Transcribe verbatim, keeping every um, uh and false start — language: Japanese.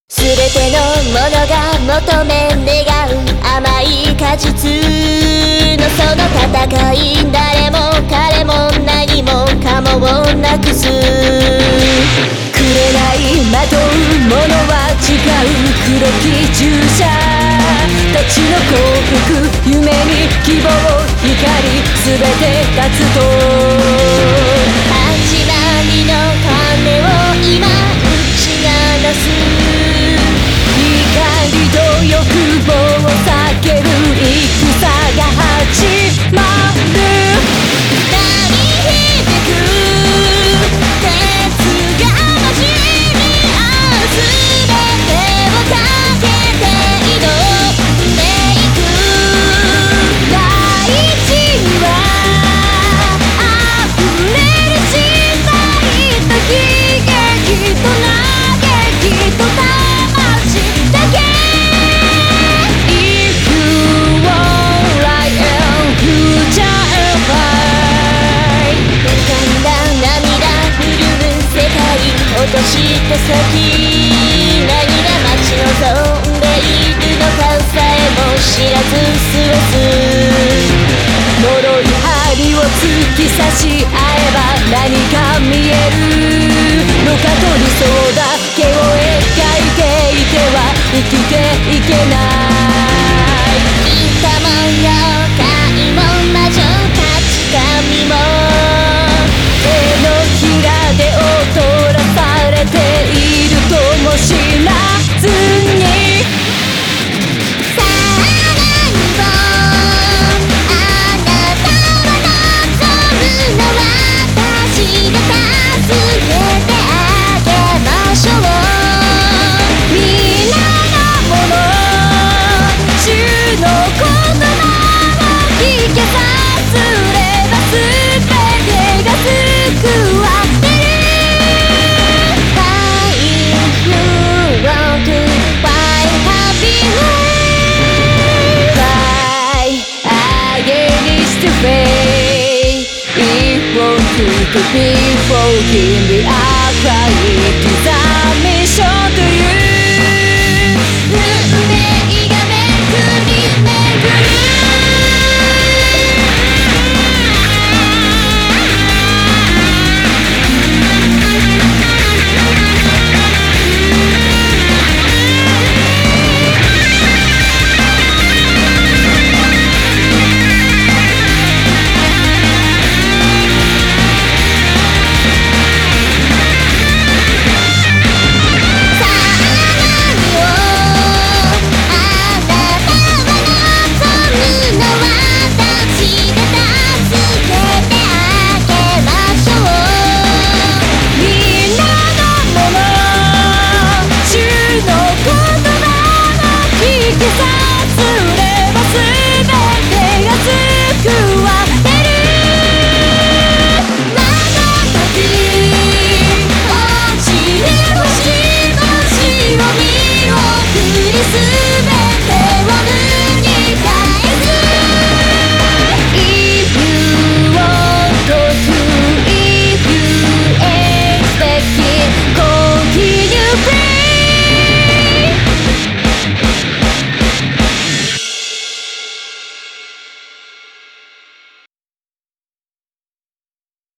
すべてのものが求め願う甘い果実のその戦い、誰も彼も何もかもをなくす。紅まとうものは違う黒き従者たちの幸福、夢に希望光すべて立つと始まりの鐘を今打ち鳴らす。光と欲望を避ける戦が始まる。鳴り響く鉄が混じり合うすべてをかけて挑んでいく。大地には溢れる失敗と悲劇と嘆きと魂だけ。落とした先、何が待ち望んでいるのかさえも知らず過ごす。脆い針を突き刺し合えば何か見えるのかと理想だけを描いていては生きていけない。似た模様界も魔女たち神も手のひらで踊らされているとも知らずに、さあ何をあなたは望むの。私が助けてあげましょう。皆のもの主の言葉を聞けさすれば全てが救われる。Could be broken, the outright is our mission.